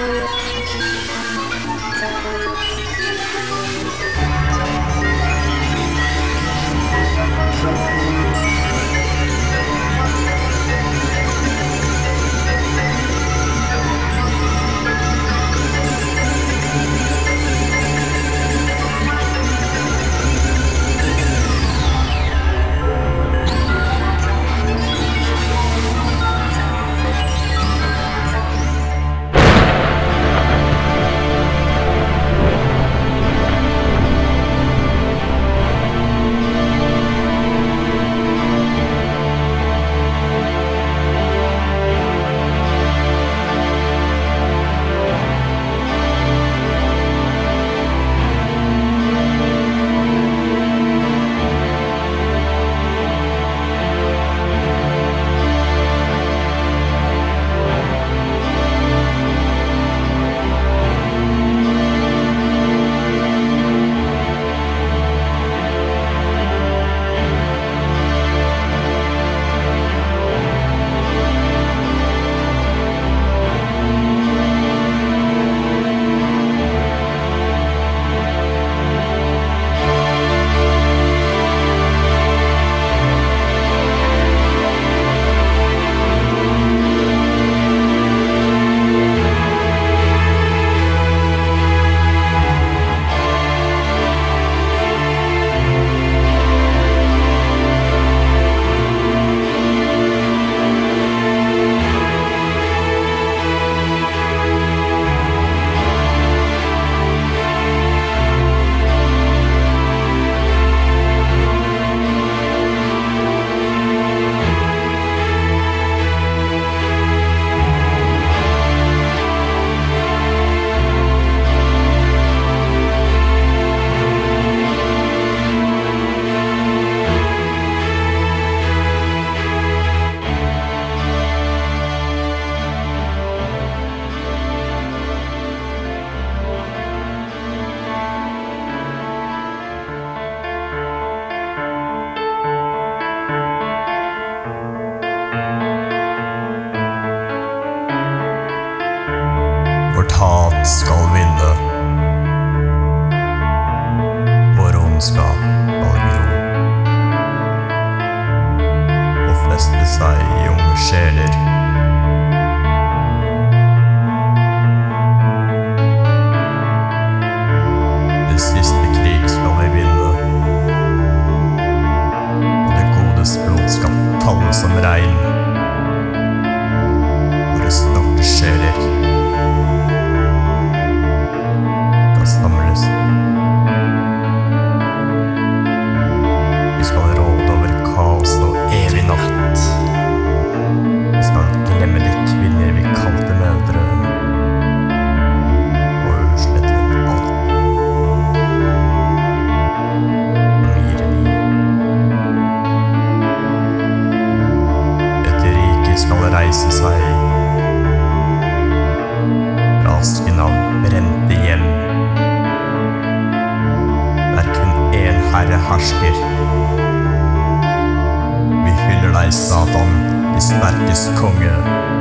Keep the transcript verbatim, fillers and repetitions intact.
hat skal vinne. Vår ondskap skal gro og feste seg i unge sjeler. Den siste krig skal vi vinne, og det godes blod skal falle som regn. Våre stolte sjeler samles. Vi skal råde over kaos og evig natt. Vi skal glemme de kvinner vi kalte mødre, og utslette alt. Mireli. Et rike skal reise seg. Rasken av brente hjem. Herre hersker. Vi hyller deg, Satan, de sterkes konge.